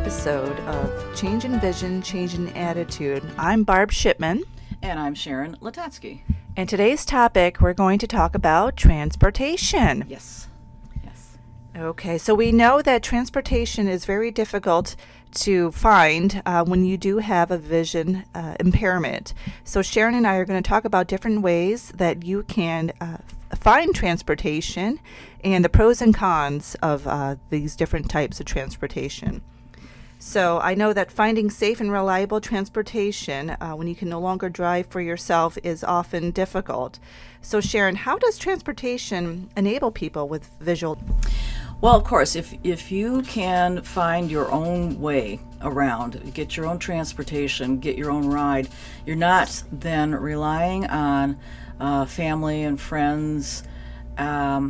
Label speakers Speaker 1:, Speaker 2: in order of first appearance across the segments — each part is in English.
Speaker 1: episode of Change in Vision, Change in Attitude. I'm Barb Shipman.
Speaker 2: And I'm Sharon Latatsky.
Speaker 1: And today's topic, we're going to talk about transportation.
Speaker 2: Yes.
Speaker 1: Okay, so we know that transportation is very difficult to find when you do have a vision impairment. So Sharon and I are going to talk about different ways that you can find transportation and the pros and cons of these different types of transportation. So I know that finding safe and reliable transportation when you can no longer drive for yourself is often difficult. So Sharon, how does transportation enable people with visual?
Speaker 2: Well, of course, if you can find your own way around, get your own transportation, get your own ride, you're not then relying on family and friends and,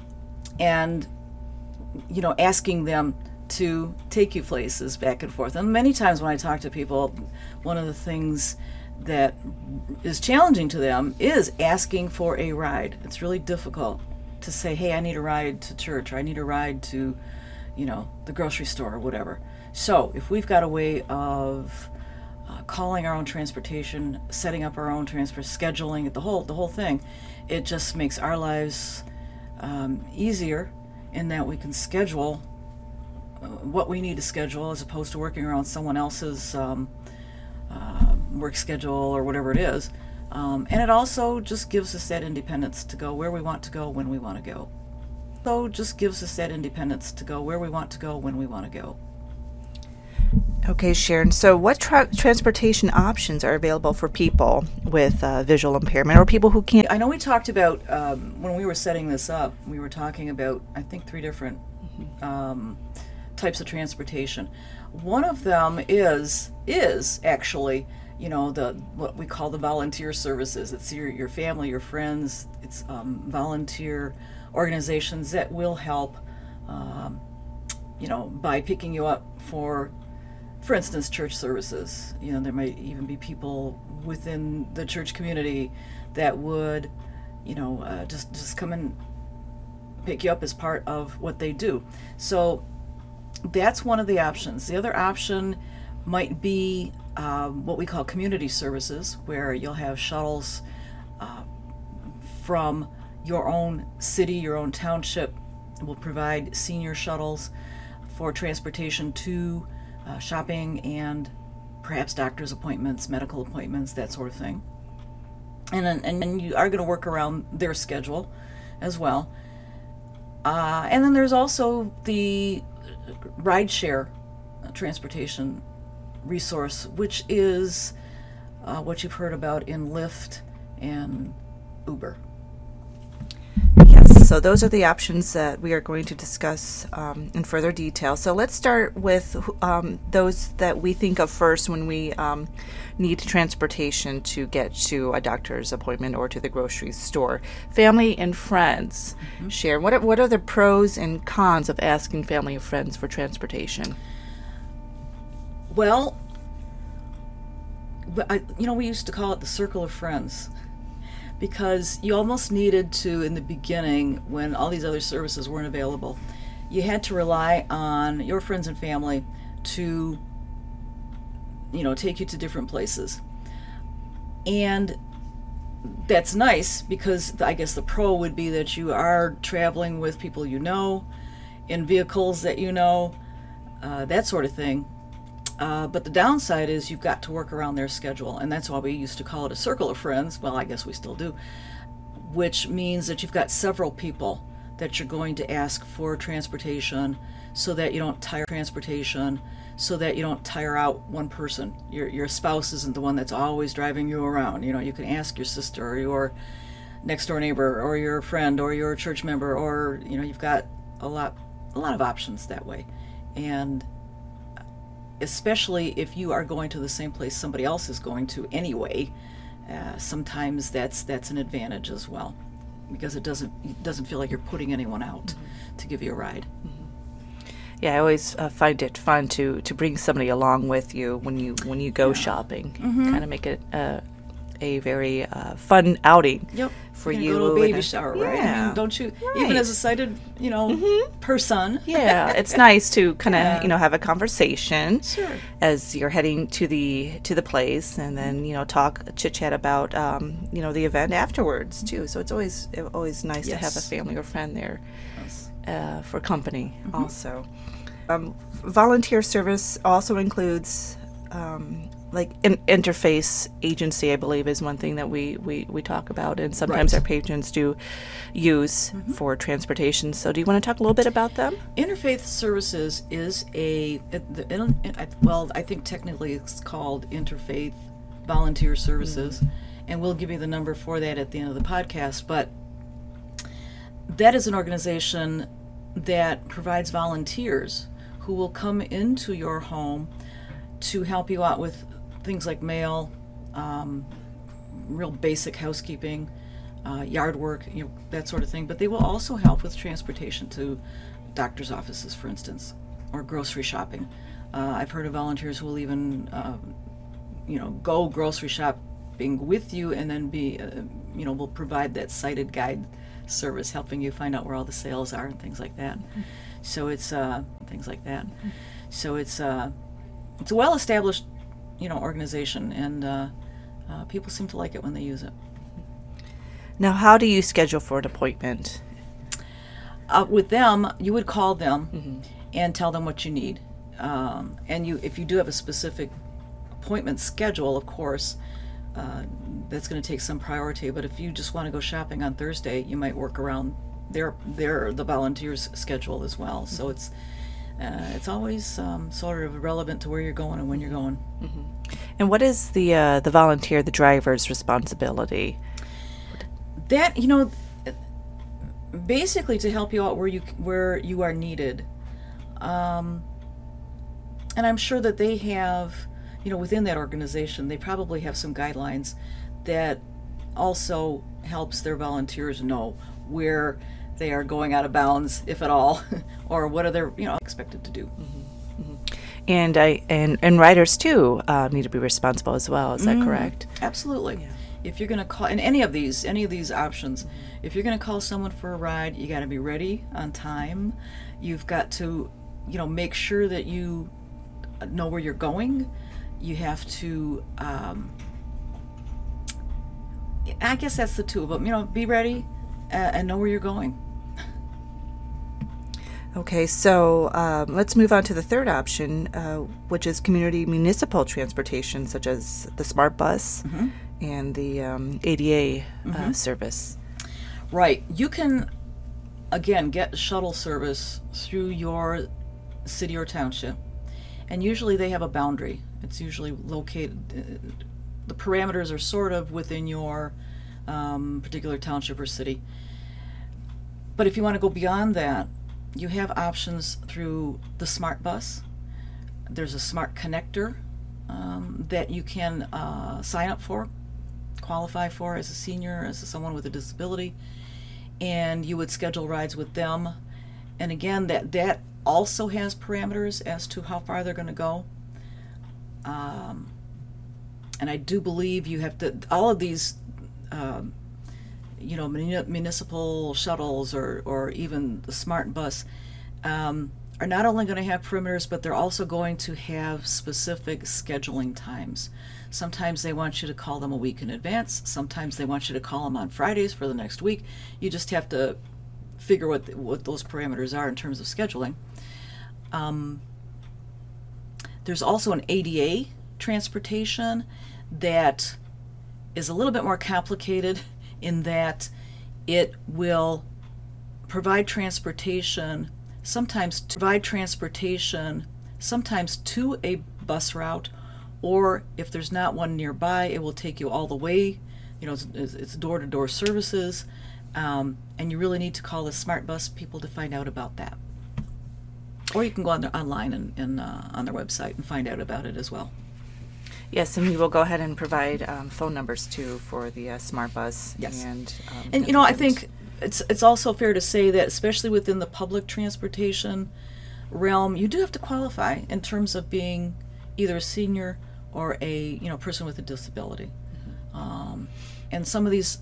Speaker 2: asking them to take you places back and forth. And many times when I talk to people, one of the things that is challenging to them is asking for a ride. It's really difficult to say, hey, I need a ride to church, or I need a ride to, the grocery store or whatever. So if we've got a way of calling our own transportation, setting up our own scheduling, the whole thing, it just makes our lives easier in that we can schedule what we need to schedule as opposed to working around someone else's work schedule or whatever it is. And it also just gives us that independence to go where we want to go when we want to go.
Speaker 1: Okay, Sharon, so what transportation options are available for people with visual impairment or people who can't?
Speaker 2: I know we talked about, when we were setting this up, we were talking about, I think, 3 different types of transportation. One of them is actually, what we call the volunteer services. It's your family, your friends. It's volunteer organizations that will help, by picking you up for instance, church services. There might even be people within the church community that would, just come and pick you up as part of what they do. So that's one of the options. The other option might be what we call community services, where you'll have shuttles from your own city, your own township. Will provide senior shuttles for transportation to shopping and perhaps doctor's appointments, medical appointments, that sort of thing. And you are going to work around their schedule as well. And then there's also the rideshare transportation resource, which is what you've heard about in Lyft and Uber.
Speaker 1: Yes, so those are the options that we are going to discuss in further detail. So let's start with those that we think of first when we need transportation to get to a doctor's appointment or to the grocery store. Family and friends. Mm-hmm. Sharon, what are the pros and cons of asking family and friends for transportation?
Speaker 2: Well, we used to call it the circle of friends, because you almost needed to, in the beginning, when all these other services weren't available, you had to rely on your friends and family to, take you to different places. And that's nice, because I guess the pro would be that you are traveling with people in vehicles that that sort of thing. But the downside is you've got to work around their schedule, and that's why we used to call it a circle of friends. Well, I guess we still do, which means that you've got several people that you're going to ask for transportation so that you don't tire out one person. Your spouse isn't the one that's always driving you around. You can ask your sister or your next door neighbor or your friend or your church member, or you've got a lot of options that way. And especially if you are going to the same place somebody else is going to anyway, sometimes that's an advantage as well, because it doesn't feel like you're putting anyone out to give you a ride.
Speaker 1: Mm-hmm. Yeah, I always find it fun to bring somebody along with you when you go shopping. Mm-hmm. Kind of make it a very fun outing
Speaker 2: Yep.
Speaker 1: for
Speaker 2: You're
Speaker 1: you.
Speaker 2: gonna go to a baby
Speaker 1: and-
Speaker 2: shower, right? I
Speaker 1: Yeah.
Speaker 2: mean, don't you?
Speaker 1: Right.
Speaker 2: Even as a sighted, person.
Speaker 1: Yeah, it's nice to kind of
Speaker 2: Yeah.
Speaker 1: have a conversation
Speaker 2: Sure.
Speaker 1: as you're heading to the place, and then talk chit chat about the event afterwards too. So it's always nice to have a
Speaker 2: Yes.
Speaker 1: family or friend there for company
Speaker 2: Mm-hmm.
Speaker 1: also. Volunteer service also includes like an interface agency, I believe, is one thing that we talk about, and sometimes
Speaker 2: Right.
Speaker 1: our patrons do use for transportation. So do you want to talk a little bit about them?
Speaker 2: Interfaith Services is I think technically it's called Interfaith Volunteer Services, and we'll give you the number for that at the end of the podcast. But that is an organization that provides volunteers who will come into your home to help you out with things like mail, real basic housekeeping, yard work, that sort of thing. But they will also help with transportation to doctor's offices, for instance, or grocery shopping. I've heard of volunteers who will even, go grocery shopping with you, and then will provide that sighted guide service, helping you find out where all the sales are and things like that. So it's things like that. So it's a well-established, organization, and people seem to like it when they use it.
Speaker 1: Now, how do you schedule for an appointment?
Speaker 2: With them, you would call them and tell them what you need. If you do have a specific appointment schedule, of course, that's going to take some priority. But if you just want to go shopping on Thursday, you might work around the volunteers' schedule as well. So it's always sort of relevant to where you're going and when you're going.
Speaker 1: And what is the volunteer, the driver's responsibility?
Speaker 2: That basically to help you out where you are needed, and I'm sure that they have, within that organization, they probably have some guidelines that also helps their volunteers know where they are going out of bounds, if at all, or what are they expected to do.
Speaker 1: And and riders too need to be responsible as well. Is that correct?
Speaker 2: Absolutely. Yeah. If you're going to call in any of these options, if you're going to call someone for a ride, you got to be ready on time. You've got to, make sure that you know where you're going. You have to, I guess that's the two of them. Be ready and know where you're going.
Speaker 1: Okay, so let's move on to the third option, which is community municipal transportation, such as the Smart Bus and the ADA service.
Speaker 2: Right. You can, again, get shuttle service through your city or township, and usually they have a boundary. It's usually located, the parameters are sort of within your particular township or city. But if you want to go beyond that, you have options through the Smart Bus. There's a Smart Connector that you can sign up for, qualify for as a senior, as someone with a disability, and you would schedule rides with them. And again, that also has parameters as to how far they're going to go. And I do believe you have to, all of these municipal shuttles or even the Smart Bus are not only going to have perimeters, but they're also going to have specific scheduling times. Sometimes they want you to call them a week in advance. Sometimes they want you to call them on Fridays for the next week. You just have to figure what those parameters are in terms of scheduling. There's also an ADA transportation that is a little bit more complicated in that it will provide transportation sometimes to a bus route, or if there's not one nearby, it will take you all the way. It's door-to-door services, and you really need to call the Smart Bus people to find out about that. Or you can go online and on their website and find out about it as well.
Speaker 1: Yes, and we will go ahead and provide phone numbers too for the Smart Bus.
Speaker 2: Yes.
Speaker 1: And
Speaker 2: I think it's also fair to say that, especially within the public transportation realm, you do have to qualify in terms of being either a senior or a person with a disability. And some of these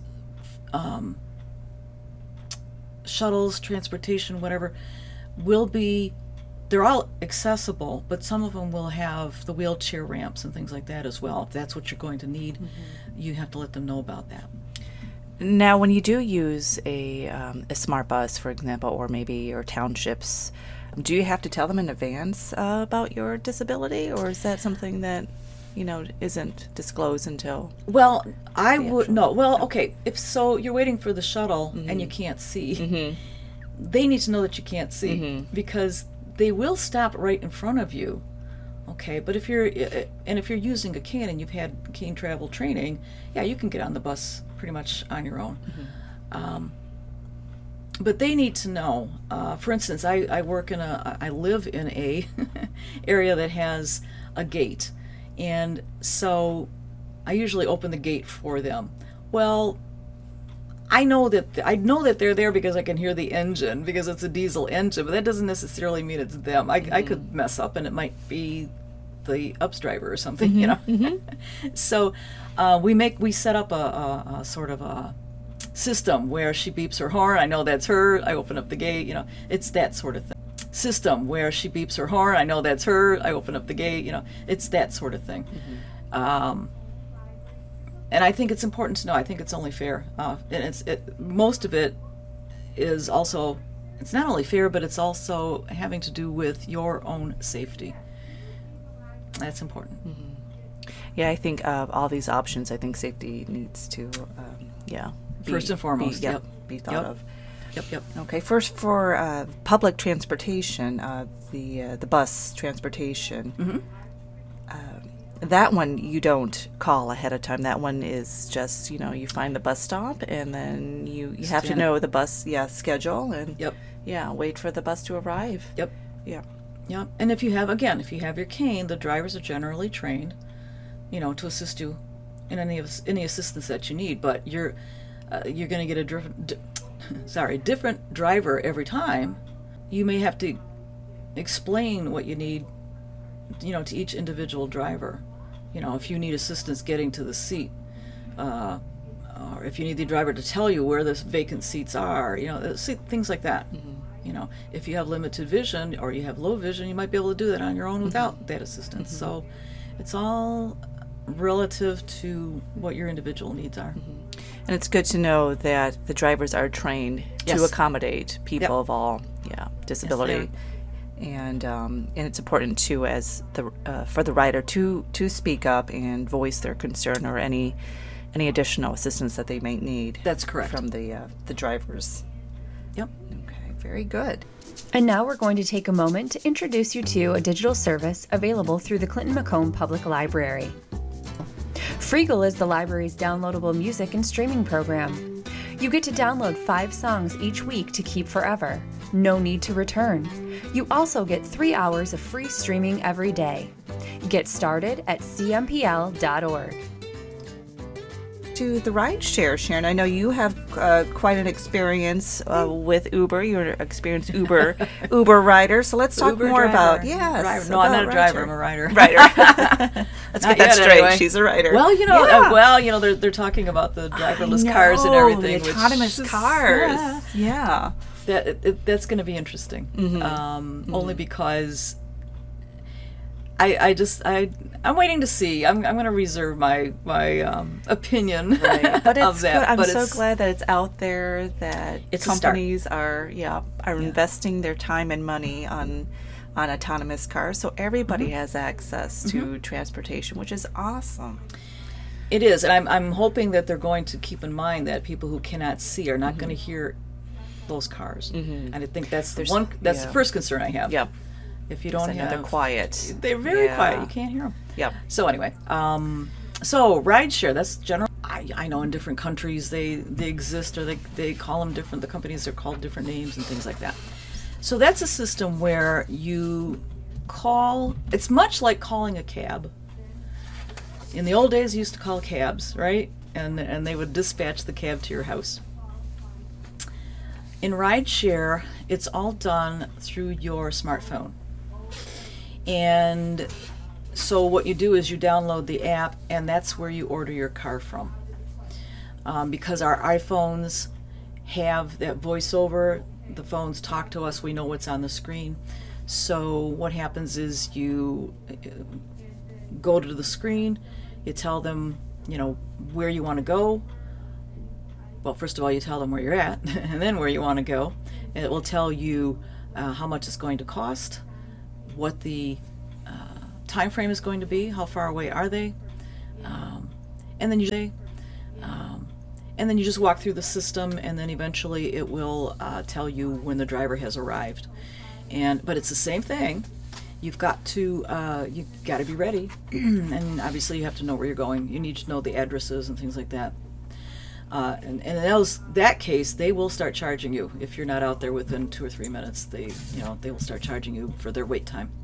Speaker 2: shuttles, transportation, whatever, they're all accessible, but some of them will have the wheelchair ramps and things like that as well. If that's what you're going to need, you have to let them know about that.
Speaker 1: Now, when you do use a smart bus, for example, or maybe your townships, do you have to tell them in advance about your disability, or is that something that isn't disclosed until?
Speaker 2: Well, I would no. Well, okay. If so, you're waiting for the shuttle and you can't see. They need to know that you can't see because they will stop right in front of you. Okay, but if you're using a cane and you've had cane travel training, yeah, you can get on the bus pretty much on your own. But they need to know. For instance, I live in a area that has a gate, and so I usually open the gate for them. Well, I know that they're there because I can hear the engine, because it's a diesel engine, but that doesn't necessarily mean it's them. I could mess up and it might be the UPS driver or something, So we set up a sort of a system where she beeps her horn. I know that's her. I open up the gate. It's that sort of thing. System where she beeps her horn. I know that's her. I open up the gate. It's that sort of thing. And I think it's important to know. I think it's only fair. And most of it is also, it's not only fair, but it's also having to do with your own safety. That's important.
Speaker 1: Yeah, I think of all these options, I think safety needs to,
Speaker 2: first and foremost,
Speaker 1: be thought of.
Speaker 2: Yep.
Speaker 1: Okay, first for public transportation, the bus transportation. That one you don't call ahead of time. That one is just, you find the bus stop and then you have to know the bus schedule and wait for the bus to arrive.
Speaker 2: Yep.
Speaker 1: Yeah.
Speaker 2: Yeah. And if you have your cane, the drivers are generally trained, to assist you in any assistance that you need, but you're going to get a different driver every time. You may have to explain what you need, to each individual driver. If you need assistance getting to the seat, or if you need the driver to tell you where the vacant seats are, things like that. If you have limited vision or you have low vision, you might be able to do that on your own without that assistance. So it's all relative to what your individual needs are.
Speaker 1: And it's good to know that the drivers are trained to accommodate people of all disability. And it's important too, as for the rider to speak up and voice their concern or any additional assistance that they may need.
Speaker 2: That's correct.
Speaker 1: From the drivers.
Speaker 2: Yep.
Speaker 1: Okay. Very good.
Speaker 3: And now we're going to take a moment to introduce you to a digital service available through the Clinton-Macomb Public Library. Freegal is the library's downloadable music and streaming program. You get to download 5 songs each week to keep forever. No need to return. You also get 3 hours of free streaming every day. Get started at cmpl.org.
Speaker 1: To the rideshare, Sharon, I know you have quite an experience with Uber. You're an experienced Uber rider. So let's talk
Speaker 2: Uber
Speaker 1: more
Speaker 2: driver.
Speaker 1: about
Speaker 2: No, I'm not a driver. I'm a rider.
Speaker 1: Let's get that straight.
Speaker 2: Anyway.
Speaker 1: She's a rider.
Speaker 2: Well, they're talking about the driverless cars and everything.
Speaker 1: The autonomous cars. Yeah.
Speaker 2: That's going to be interesting. Only because I'm waiting to see. I'm going to reserve my opinion
Speaker 1: but
Speaker 2: of that.
Speaker 1: I'm so glad that it's out there, that companies are investing their time and money on autonomous cars, so everybody has access to transportation, which is awesome.
Speaker 2: It is, and I'm hoping that they're going to keep in mind that people who cannot see are not going to hear those cars, and I think that's the first concern I have.
Speaker 1: Yep.
Speaker 2: If you don't have,
Speaker 1: they're quiet.
Speaker 2: They're very quiet. You can't hear them.
Speaker 1: Yep.
Speaker 2: So anyway, so rideshare, that's general. I know in different countries they exist, or they call them different. The companies are called different names and things like that. So that's a system where you call. It's much like calling a cab. In the old days, you used to call cabs, right? And they would dispatch the cab to your house. In rideshare, it's all done through your smartphone. And so what you do is you download the app, and that's where you order your car from. because our iPhones have that voiceover. The phones talk to us. We know what's on the screen. So what happens is you go to the screen, you tell them, where you want to go. Well, first of all, you tell them where you're at, and then where you want to go. And it will tell you how much it's going to cost, what the time frame is going to be, how far away are they, and then you just walk through the system, and then eventually it will tell you when the driver has arrived. But it's the same thing. You've got to be ready, and obviously you have to know where you're going. You need to know the addresses and things like that. And in that case, they will start charging you if you're not out there within 2 or 3 minutes. They will start charging you for their wait time.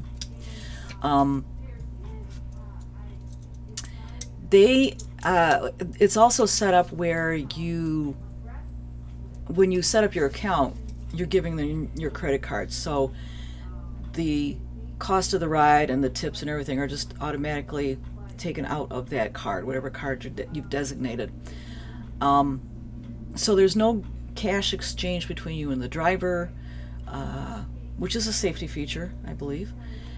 Speaker 2: It's also set up where when you set up your account, you're giving them your credit card. So the cost of the ride and the tips and everything are just automatically taken out of that card, whatever card you've designated. So there's no cash exchange between you and the driver, which is a safety feature, I believe.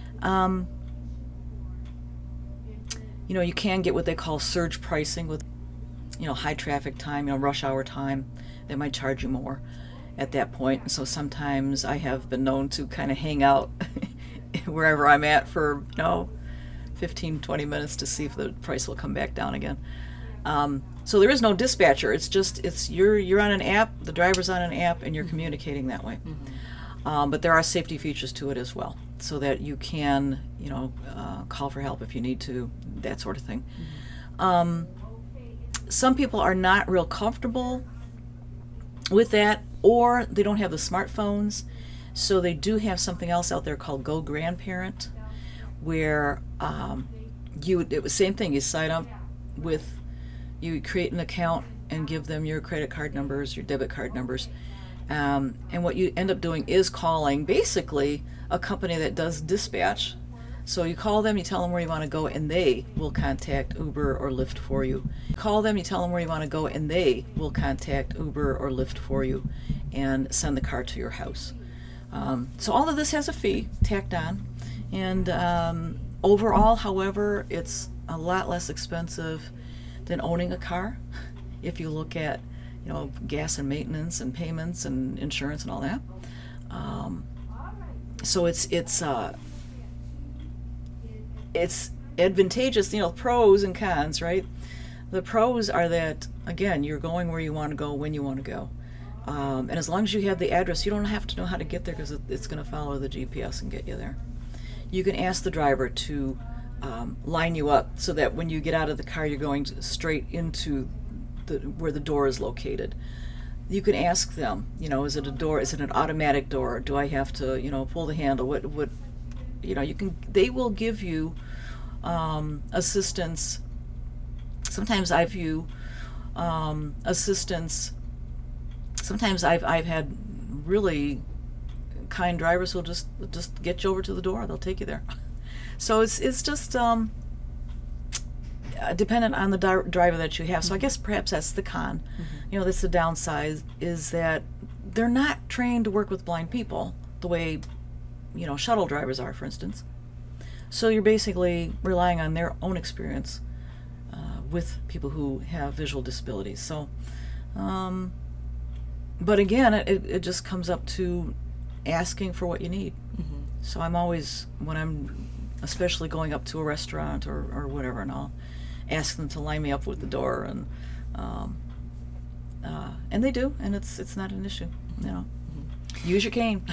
Speaker 2: You can get what they call surge pricing with, high traffic time, rush hour time. They might charge you more at that point. And so sometimes I have been known to kind of hang out wherever I'm at for, 15, 20 minutes to see if the price will come back down again. So there is no dispatcher. You're on an app, the driver's on an app, and you're communicating that way. Mm-hmm. But there are safety features to it as well, so that you can, call for help if you need to, that sort of thing. Mm-hmm. Some people are not real comfortable with that, or they don't have the smartphones, so they do have something else out there called Go Grandparent, where it was same thing. You sign up you create an account and give them your credit card numbers, your debit card numbers. And what you end up doing is calling basically a company that does dispatch. So you call them, you tell them where you want to go, and they will contact Uber or Lyft for you. You call them, you tell them where you want to go, and they will contact Uber or Lyft for you and send the car to your house. So all of this has a fee tacked on. And overall, however, it's a lot less expensive than owning a car if you look at gas and maintenance and payments and insurance and all that. So it's advantageous, pros and cons, right? The pros are that, again, you're going where you want to go when you want to go. And as long as you have the address, you don't have to know how to get there because it's going to follow the GPS and get you there. You can ask the driver to line you up so that when you get out of the car, you're going straight into where the door is located. You can ask them, is it a door? Is it an automatic door? Do I have to, pull the handle? What they will give you assistance. Sometimes I've had really kind drivers who'll just get you over to the door. They'll take you there. So it's just dependent on the driver that you have. So I guess perhaps that's the con. Mm-hmm. That's the downside, is that they're not trained to work with blind people the way shuttle drivers are, for instance. So you're basically relying on their own experience with people who have visual disabilities. So, but again, it just comes up to asking for what you need. Mm-hmm. So I'm always, when I'm especially going up to a restaurant or whatever, and I'll ask them to line me up with the door, and they do, and it's not an issue. Mm-hmm. Use your cane.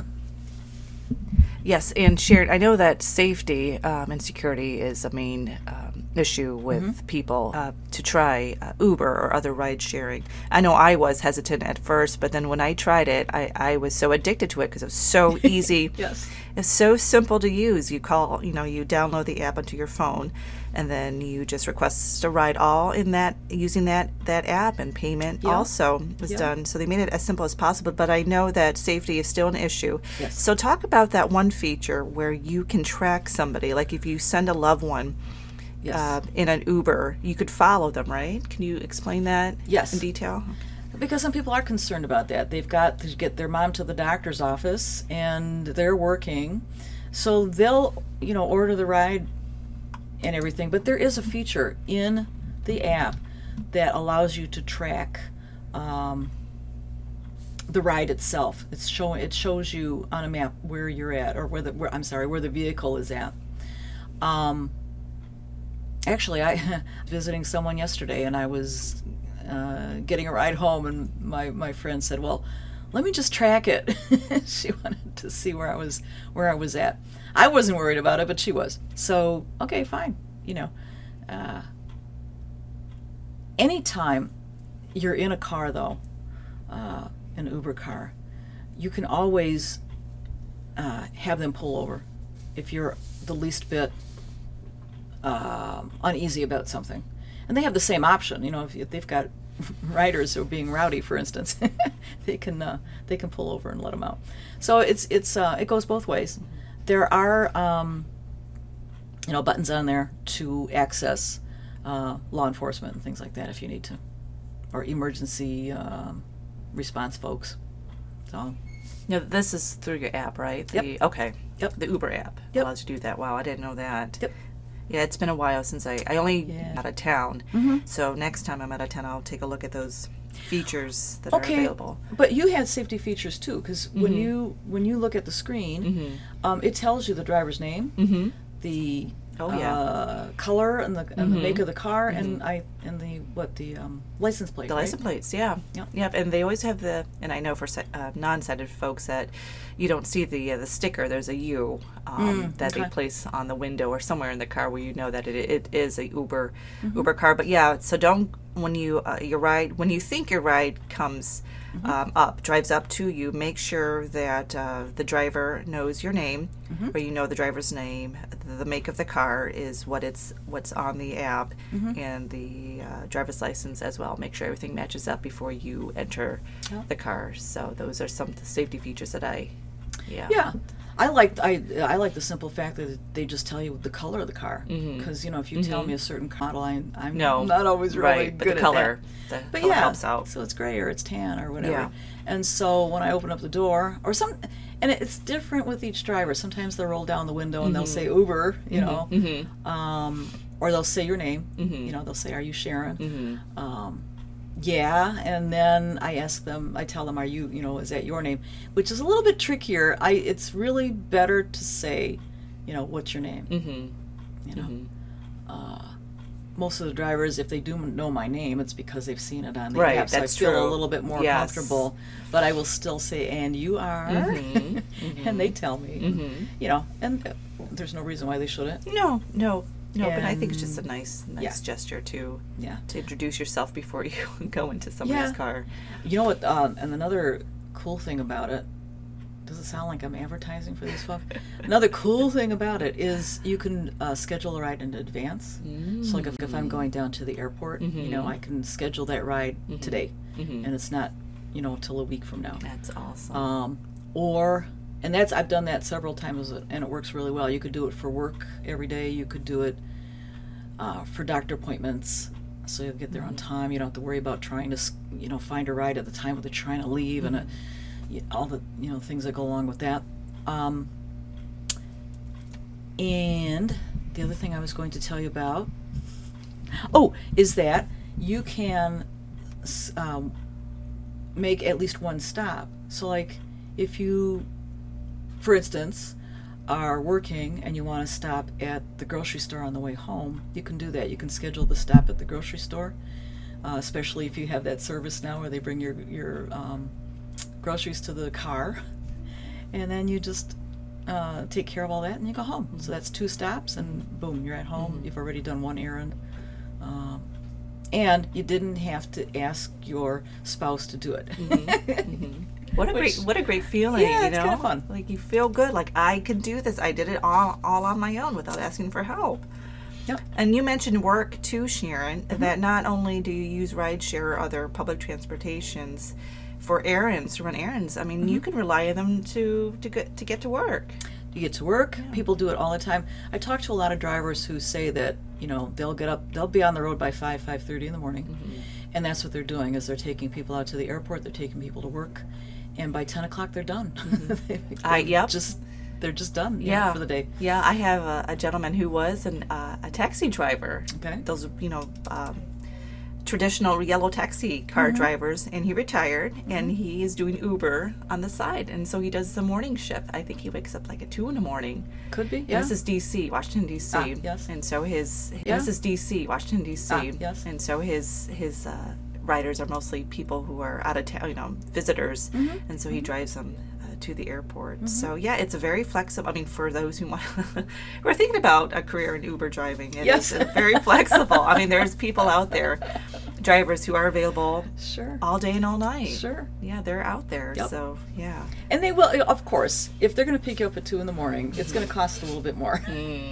Speaker 1: Yes, and Sharon, I know that safety and security is a main issue with mm-hmm. people to try Uber or other ride sharing. I know I was hesitant at first, but then when I tried it, I was so addicted to it because it was so easy.
Speaker 2: Yes.
Speaker 1: It's so simple to use. You call, you download the app onto your phone, and then you just request a ride all in that, using that app, and payment also was done. So they made it as simple as possible, but I know that safety is still an issue.
Speaker 2: Yes.
Speaker 1: So talk about that one feature where you can track somebody, like if you send a loved one,
Speaker 2: Yes.
Speaker 1: in an Uber, you could follow them, right? Can you explain that
Speaker 2: Yes.
Speaker 1: in detail?
Speaker 2: Because some people are concerned about that. They've got to get their mom to the doctor's office, and they're working, so they'll, order the ride and everything. But there is a feature in the app that allows you to track the ride itself. It shows you on a map where you're at, or where the vehicle is at. Actually, I was visiting someone yesterday, and I was getting a ride home, and my friend said, "Well, let me just track it." She wanted to see where I was at. I wasn't worried about it, but she was. So, okay, fine. Anytime you're in a car, though, an Uber car, you can always have them pull over if you're the least bit uneasy about something. And they have the same option. If they've got riders who are being rowdy, for instance, they can pull over and let them out. So it goes both ways. There are buttons on there to access law enforcement and things like that if you need to, or emergency response folks. So.
Speaker 1: No, this is through your app, right?
Speaker 2: Yep.
Speaker 1: Okay.
Speaker 2: Yep.
Speaker 1: The Uber app allows you to do that. Wow, I didn't know that.
Speaker 2: Yep.
Speaker 1: Yeah, it's been a while since I only out of town.
Speaker 2: Mm-hmm.
Speaker 1: So next time I'm out of town, I'll take a look at those features that are available.
Speaker 2: But you had safety features too, because when you look at the screen, it tells you the driver's name, the color and the make of the car, and the license plate.
Speaker 1: The license plates, yeah. Yep. And they always have and I know for non-sighted folks that you don't see the sticker. There's a U that they place on the window or somewhere in the car where you know that it is a Uber car. But yeah, so don't, when you when you think your ride comes drives up to you, make sure that the driver knows your name, or the driver's name, the make of the car is what's on the app, and the driver's license as well. Make sure everything matches up before you enter the car. So those are some of the safety features that
Speaker 2: I like the simple fact that they just tell you the color of the car, because if you tell me a certain model, I'm not always really
Speaker 1: but
Speaker 2: good
Speaker 1: the color,
Speaker 2: at that.
Speaker 1: The color helps out.
Speaker 2: So it's gray or it's tan or whatever. And so when I open up the door, and it's different with each driver. Sometimes they'll roll down the window and they'll say Uber, or they'll say your name. They'll say, "Are you Sharon?" Yeah, and then I tell them, "Are you, is that your name?" Which is a little bit trickier. It's really better to say, what's your name? Most of the drivers, if they do know my name, it's because they've seen it on the app, so
Speaker 1: that's
Speaker 2: I feel
Speaker 1: true.
Speaker 2: a little bit more comfortable. But I will still say, "And you are," and they tell me, and there's no reason why they shouldn't.
Speaker 1: No, but I think it's just a nice gesture to introduce yourself before you go into somebody's car.
Speaker 2: You know what? And another cool thing about it, does it sound like I'm advertising for these folks? Another cool thing about it is you can schedule a ride in advance. So like if I'm going down to the airport, I can schedule that ride today, and it's not, till a week from now.
Speaker 1: That's awesome.
Speaker 2: I've done that several times, and it works really well. You could do it for work every day. You could do it for doctor appointments, so you'll get there on time. You don't have to worry about trying to, find a ride at the time when they're trying to leave, and all the, things that go along with that. And the other thing I was going to tell you about, is that you can make at least one stop. So, like, if you, for instance, are working and you want to stop at the grocery store on the way home, you can do that. You can schedule the stop at the grocery store, especially if you have that service now where they bring your groceries to the car, and then you just take care of all that and you go home. So that's 2 stops, and boom, you're at home. You've already done one errand, and you didn't have to ask your spouse to do it.
Speaker 1: What a great feeling!
Speaker 2: Yeah, it's kind of fun.
Speaker 1: Like, you feel good. Like, I can do this. I did it all on my own without asking for help.
Speaker 2: Yep.
Speaker 1: And you mentioned work too, Sharon. That not only do you use rideshare or other public transportations for errands, to run errands. I mean, you can rely on them to get to work.
Speaker 2: You get to work. People do it all the time. I talk to a lot of drivers who say that, they'll get up, they'll be on the road by 5:30 in the morning, and that's what they're doing, is they're taking people out to the airport, they're taking people to work, and by 10 o'clock they're done. They're just done for the day.
Speaker 1: Yeah, I have a gentleman who was a taxi driver.
Speaker 2: Okay.
Speaker 1: Those, traditional yellow taxi car drivers, and he retired, and he is doing Uber on the side, and so he does the morning shift. I think he wakes up like at 2 a.m.
Speaker 2: Could be,
Speaker 1: yeah. This is D.C., Washington, D.C.
Speaker 2: Yes.
Speaker 1: And so this is D.C., Washington, D.C.
Speaker 2: Yes.
Speaker 1: And so his riders are mostly people who are out of town, visitors, and so he drives them to the airport. So yeah, it's a very flexible. I mean, for those who are thinking about a career in Uber driving, it's very flexible. I mean, there's people out there, drivers who are available all day and all night.
Speaker 2: Sure.
Speaker 1: Yeah, they're out there.
Speaker 2: Yep.
Speaker 1: So yeah.
Speaker 2: And they will, of course, if they're going to pick you up at 2 a.m, it's going to cost a little bit more.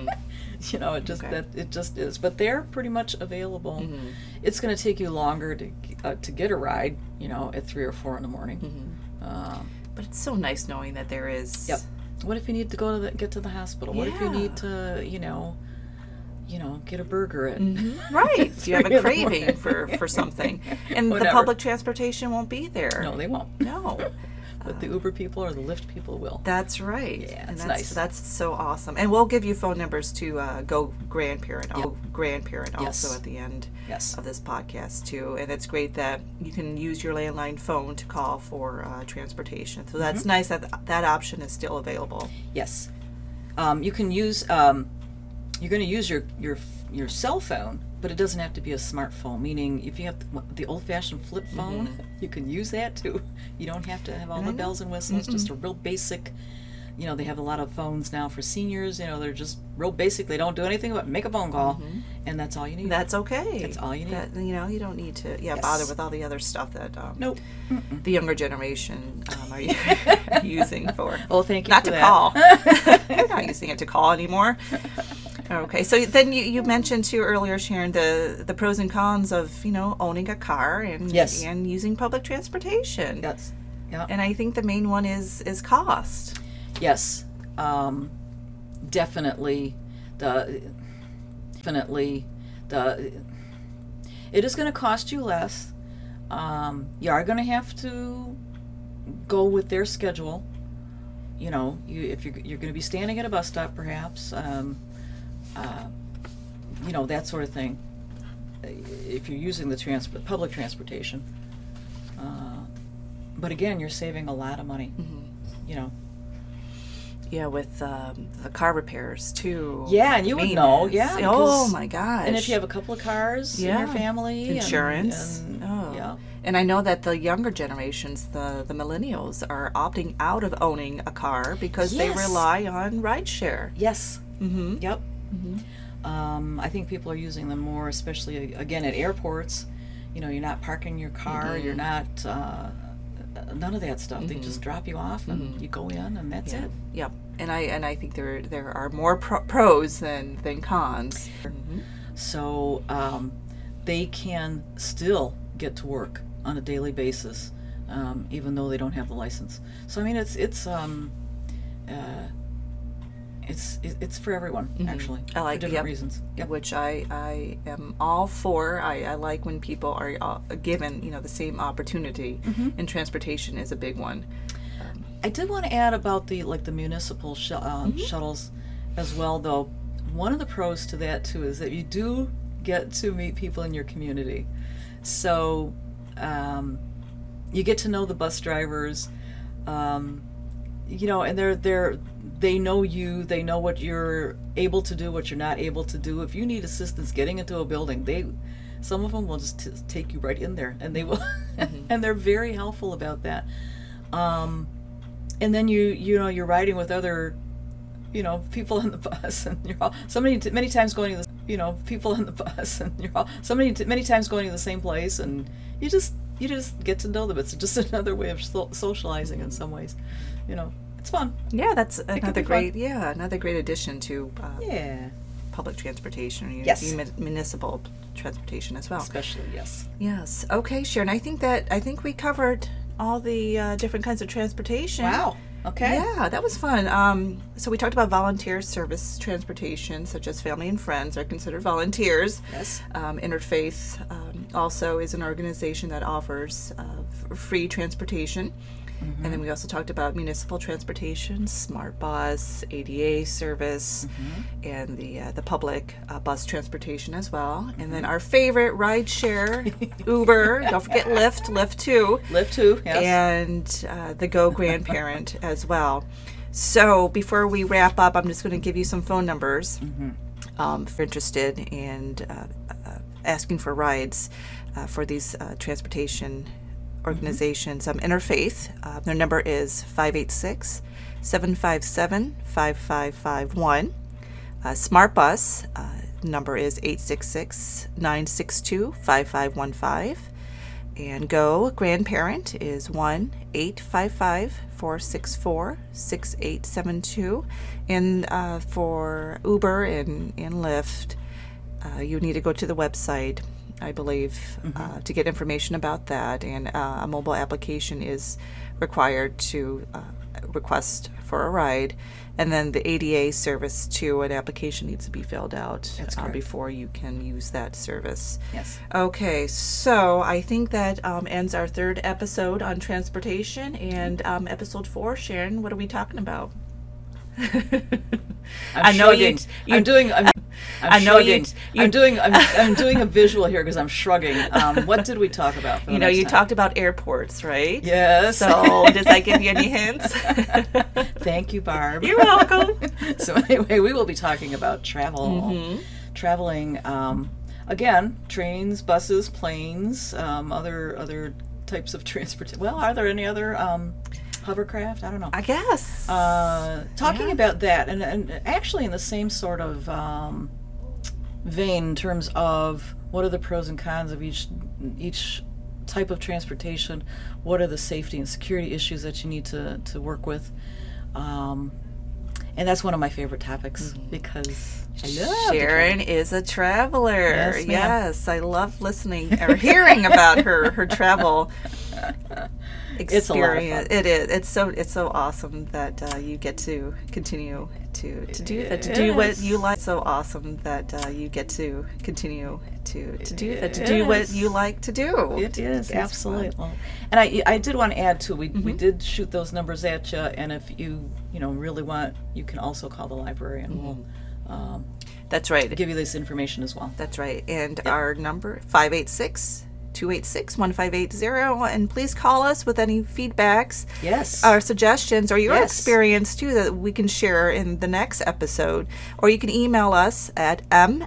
Speaker 2: It just is. But they're pretty much available. It's going to take you longer to get a ride, at 3 or 4 in the morning.
Speaker 1: But it's so nice knowing that there is.
Speaker 2: Yep. What if you need to get to the hospital? What if you need to, get a burger at
Speaker 1: right? If you have a craving for something, and the public transportation won't be there.
Speaker 2: No, they won't.
Speaker 1: No.
Speaker 2: But the Uber people or the Lyft people will.
Speaker 1: That's right.
Speaker 2: Yeah,
Speaker 1: and
Speaker 2: it's nice.
Speaker 1: That's so awesome. And we'll give you phone numbers to Go Grandparent. Grandparent also at the end of this podcast too. And it's great that you can use your landline phone to call for transportation. So that's nice that option is still available.
Speaker 2: Yes. You can use. You're going to use your cell phone, but it doesn't have to be a smartphone. Meaning, if you have the old-fashioned flip phone, you can use that too. You don't have to have all the bells and whistles. Just a real basic. They have a lot of phones now for seniors. They're just real basic. They don't do anything but make a phone call, and that's all you need.
Speaker 1: That's okay.
Speaker 2: That's all you need.
Speaker 1: You don't need to bother with all the other stuff that
Speaker 2: nope.
Speaker 1: The younger generation are using for.
Speaker 2: Well, thank you.
Speaker 1: Not
Speaker 2: for
Speaker 1: to
Speaker 2: that.
Speaker 1: call. They're not using it to call anymore. Okay, so then you mentioned too earlier, Sharon, the pros and cons of owning a car and using public transportation.
Speaker 2: Yes. Yeah.
Speaker 1: And I think the main one is cost.
Speaker 2: Yes. Definitely. It is going to cost you less. You are going to have to go with their schedule. If you're going to be standing at a bus stop, perhaps. That sort of thing. If you're using the public transportation, but again, you're saving a lot of money.
Speaker 1: Yeah, with the car repairs too.
Speaker 2: Yeah, and you would know. Yeah.
Speaker 1: Oh my gosh.
Speaker 2: And if you have a couple of cars in your family,
Speaker 1: insurance. And I know that the younger generations, the millennials, are opting out of owning a car because they rely on rideshare.
Speaker 2: Yes. Yep. I think people are using them more, especially again at airports. You're not parking your car. You're not none of that stuff. They just drop you off and you go in, and that's it.
Speaker 1: Yep. And I think there are more pros than cons.
Speaker 2: So they can still get to work on a daily basis, even though they don't have the license. So I mean, it's for everyone, actually.
Speaker 1: I like
Speaker 2: for different reasons.
Speaker 1: Yep. Which I am all for. I like when people are given the same opportunity, and transportation is a big one.
Speaker 2: I did want to add about the municipal shuttles as well, though. One of the pros to that too is that you do get to meet people in your community. So you get to know the bus drivers. And they know you, they know what you're able to do, what you're not able to do. If you need assistance getting into a building, some of them will just take you right in there, and they will, and they're very helpful about that. And then you're riding with other, people on the bus, and you're all many times going to the, people on the bus, and you're all many times going to the same place, and you just get to know them. It's just another way of socializing in some ways. It's fun.
Speaker 1: Yeah, that's another great addition to public transportation, municipal transportation as well.
Speaker 2: Especially, yes.
Speaker 1: Yes. Okay, Sharon. I think we covered all the different kinds of transportation.
Speaker 2: Wow. Okay.
Speaker 1: Yeah, that was fun. So we talked about volunteer service transportation, such as family and friends are considered volunteers.
Speaker 2: Yes.
Speaker 1: Interfaith also is an organization that offers free transportation. And then we also talked about municipal transportation, Smart Bus, ADA service, and the public bus transportation as well. And then our favorite ride share, Uber. Don't forget Lyft too.
Speaker 2: Lyft too, yes.
Speaker 1: And the Go Grandparent as well. So before we wrap up, I'm just going to give you some phone numbers if you're interested in asking for rides for these transportation organizations. Interfaith, their number is 586-757-5551. Smart Bus number is 866-962-5515. And Go Grandparent is 1-855-464-6872. And for Uber and Lyft, you need to go to the website, I believe, to get information about that. And a mobile application is required to request for a ride. And then the ADA service, too, an application needs to be filled out before you can use that service.
Speaker 2: Yes.
Speaker 1: Okay, so I think that ends our third episode on transportation. And episode 4, Sharon, what are we talking about?
Speaker 2: I'm doing a visual here because I'm shrugging. What did we talk about? For
Speaker 1: you talked about airports, right?
Speaker 2: Yes.
Speaker 1: So does that give you any hints?
Speaker 2: Thank you, Barb.
Speaker 1: You're welcome.
Speaker 2: So anyway, we will be talking about travel, traveling. Again, trains, buses, planes, other types of transport. Well, are there any other hovercraft? I don't know.
Speaker 1: I guess.
Speaker 2: Talking about that, and actually in the same sort of vein in terms of what are the pros and cons of each type of transportation, what are the safety and security issues that you need to work with, and that's one of my favorite topics because I love
Speaker 1: Sharon is a traveler.
Speaker 2: Yes, ma'am.
Speaker 1: Yes, I love listening or hearing about her travel experience.
Speaker 2: It's a lot of fun.
Speaker 1: It is. It's so awesome that you get to continue to do that, to do what you like. So awesome that you get to continue to do that, to do what you like to do.
Speaker 2: It is, absolutely. Well, and I did want to add too, we did shoot those numbers at you, and if you really want, you can also call the library and we'll
Speaker 1: that's right.
Speaker 2: give you this information as well.
Speaker 1: That's right. And our number 586-286-1580, and please call us with any feedbacks,
Speaker 2: Yes.
Speaker 1: or suggestions, or your
Speaker 2: Yes.
Speaker 1: experience too that we can share in the next episode. Or you can email us at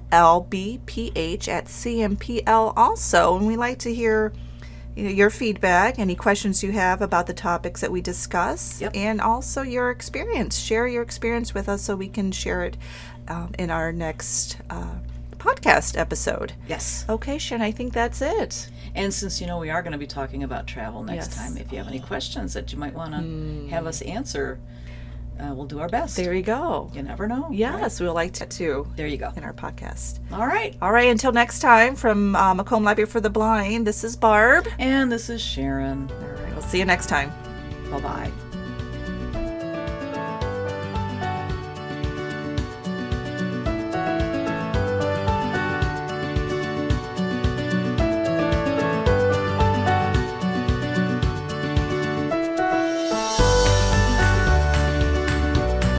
Speaker 1: mlbph@cmpl also, and we like to hear your feedback, any questions you have about the topics that we discuss, and also your experience. Share your experience with us so we can share it in our next podcast episode.
Speaker 2: Yes.
Speaker 1: Okay, Sharon, I think that's it.
Speaker 2: And since we are going to be talking about travel next
Speaker 1: Yes.
Speaker 2: time, if you have any questions that you might want to have us answer, we'll do our best.
Speaker 1: There you go.
Speaker 2: You never know.
Speaker 1: Yes, we'll like that too.
Speaker 2: There you go.
Speaker 1: In our podcast.
Speaker 2: All right.
Speaker 1: All right, until next time, from Macomb Library for the Blind, this is Barb.
Speaker 2: And this is Sharon.
Speaker 1: All right, we'll see you next time.
Speaker 2: Bye-bye.